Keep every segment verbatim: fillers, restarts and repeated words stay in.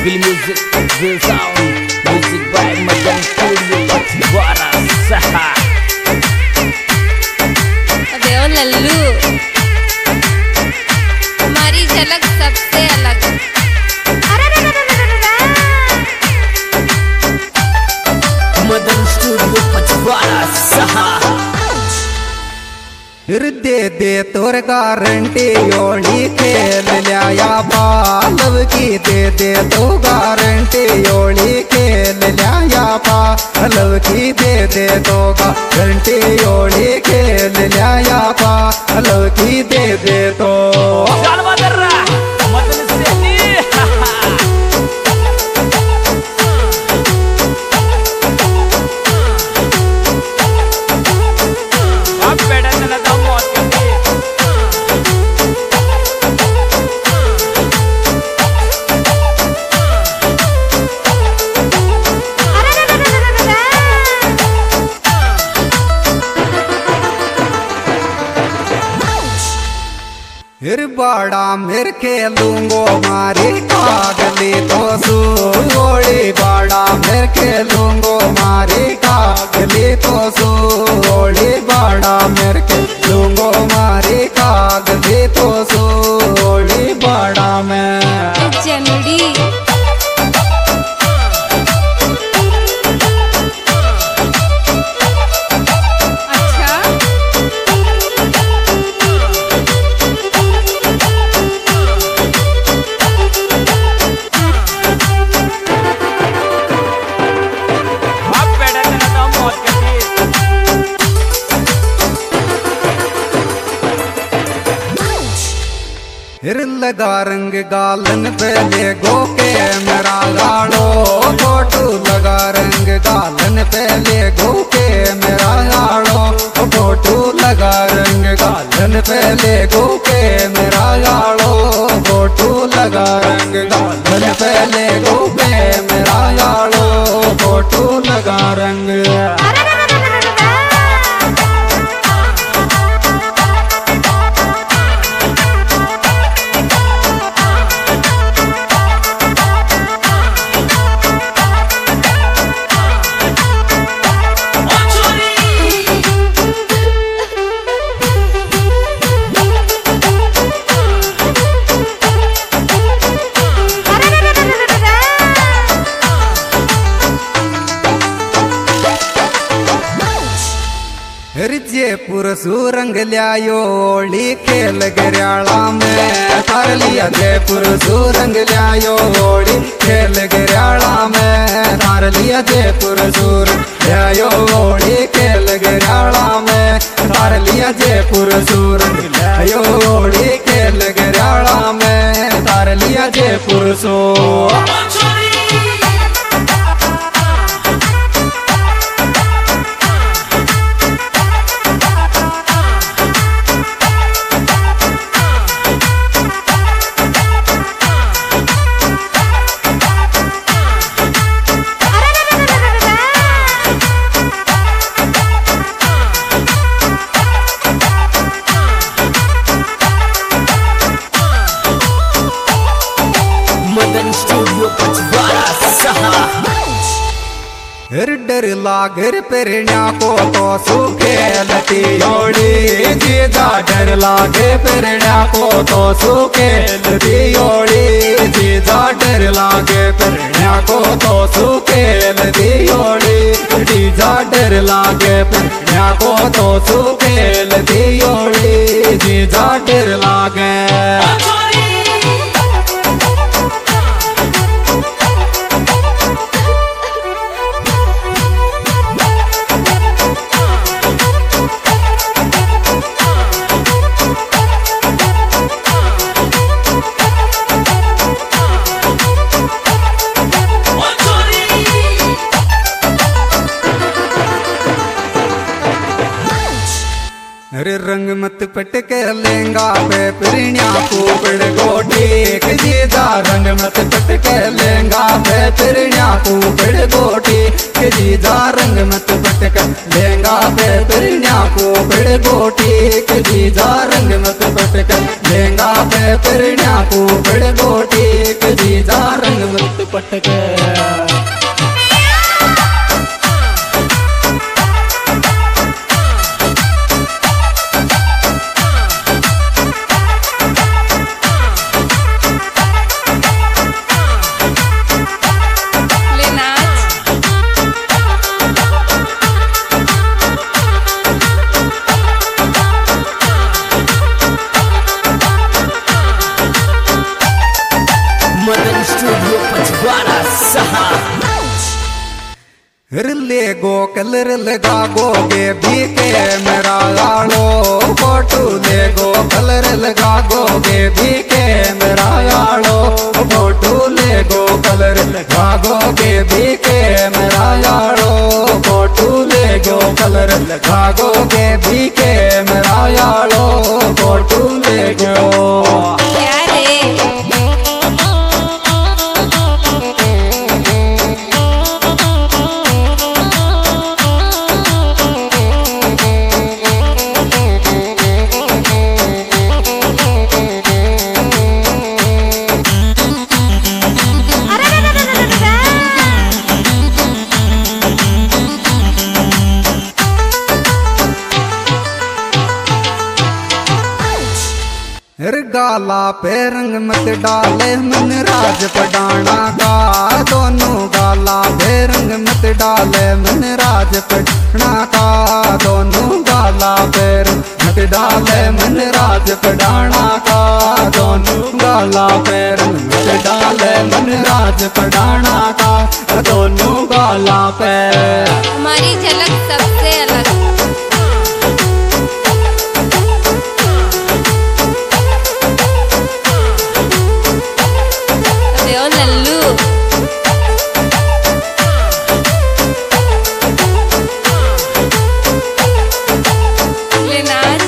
Feel music, feel sound. Music by Madan Studio Pachwara Saha. अबे ओ लल्लू, हमारी झलक सबसे अलग। Madan Studio Pachwara Saha. दे दे तोर गारंटी ओली खेल लिया बालव की दे दे तो गारंटी ओली खेल लिया बालव की दे दे तो गारंटी ओली खेल लिया बालव की दे दे तो फिर बड़ा मेर खेलूंगो मारी कागली तो सूड़ी बड़ा मेर खेलूंगो मारी कागली तो सूड़ी बड़ा मेर खेलूंगो मारी कागली तो सूड़ी बड़ा मैं चमड़ी फिर लगा रंग गालन पहले गोके मेरा गाड़ो फोटू लगा रंग गालन पहले गोके मेरा गाड़ो फोटू लगा रंग गालन पहले गोके मेरा गाड़ो फोटू लगा रंग गालन पहले गोके मेरा गाड़ो फोटू लगा रंग जयपुर सुरंग लियायो ओली खेल गिरियाला में थार लिया जयपुर सुरंग लियायो ओली खेल गिरियाला में थार लिया जयपुर सुरंग लियायो ओली खेल गिरियाला में थार लिया जयपुर सुरंग लियायो ओली खेल गिरियाला में थार लिया जयपुर सो Madan Studio Pachwara Saha. फिर डर लागर पेरण्या को तो सुखेलती ओड़ी जीजा डर लागे पेरण्या को तो सुखेलती ओड़ी जीजा डर लागे पेरण्या को तो सुखेलती ओड़ी जीजा डर लागे पेरण्या को तो सुखेलती ओड़ी जीजा डर लागे अरे रंग मत पटके लेंगा पे पिरण्या कुबड़ गोटी जीजा रंग मत पटके लेंगा पे पिरण्या कुबड़ गोटी जीजा रंग मत पटके लेंगा पे पिरण्या कुबड़ गोटी जीजा रंग मत पटके लेंगा पे पिरण्या कुबड़ गोटी जीजा रंग मत पटक ले नाच मदन स्टूडियो पचवाड़ा सहा रिले गो कलर लगा गोगे बीके मेरा लाड़ो फोटो ले गो कलर लगा गोगे बीके मेरा लाड़ो फोटो ले गो कलर लगा गोगे बीके मेरा लाड़ो फोटो ले गो कलर लगा गोगे बीके मेरा लाड़ो फोटो ले गो क्या रे हर गाला पे रंग मत डाले मन राज पडाना का दोनों गाला पे रंग मत डाले मन राज पडाना का दोनों गाला पे रंग मत डाले मन राज पडाना का दोनों गाला पे रंग मत डाले मन राज पडाना का दोनों गाला पे हमारी झलक सबसे अलग अबे ओ लल्लू ले नाच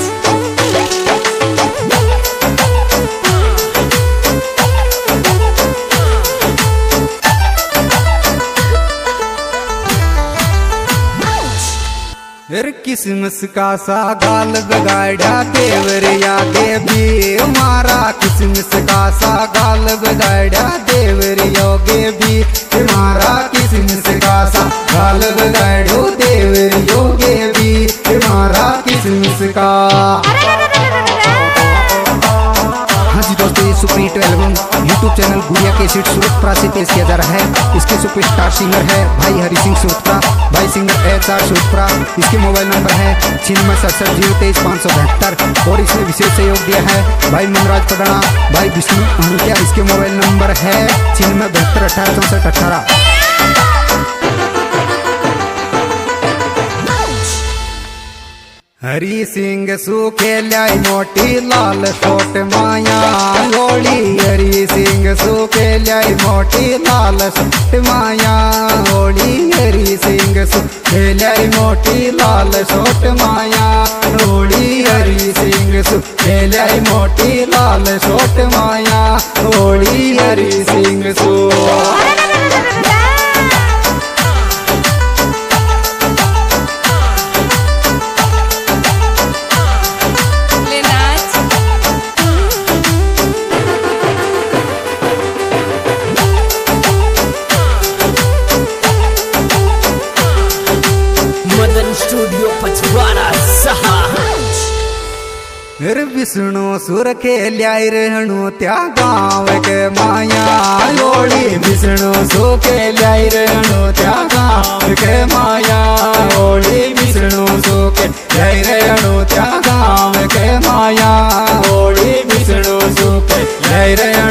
फिर किस्मस का सा गाल बगाड़ा देवरिया देवी हमारा किस्मस का सा गाल बगाड़ा देवरिया देवी हमारा किस्मस का सा गाल बगाड़ो देवरिया देवी हमारा किस्मस का। हाँ जी दोस्तों, ये super hit album YouTube channel Gudiya cassette Suratpura से पेश किया जा रहा है। इसके सुपरस्टार सिंगर है भाई हरि सिंह सूरतपुरा, भाई सिंगर एच आर सूरतपुरा। इसके मोबाइल नंबर है छिन्नवे सड़सठ जीरो तेईस पाँच सौ बहत्तर और इसमें विशेष सहयोग दिया है भाई मनराज पडना, भाई विष्णु हनुकिया। इसके मोबाइल नंबर है छिन्नवे बहत्तर अठारह चौसठ अठारह। हरी सिंह सूखे लाई मोटी लाल छोट माया होली, हरी सिंह सूखे लाई मोटी लाल छोट माया होली, हरी सिंह सूखे लाई मोटी लाल छोट माया होली, हरी सिंह सूखे लाई मोटी लाल छोट माया होली, हरी सिंह सू स्टूडियो पचवाड़ा सहा। फिर विष्णु सुर के ल्याई रहणु त्या गाँव के माया होली, विष्णु सु के ल्याई रहणु त्या गाँव के माया होली, विष्णु सु के ल्याई रहणु त्या गाँव के माया होली, विष्णु सु के ल्याई रहणु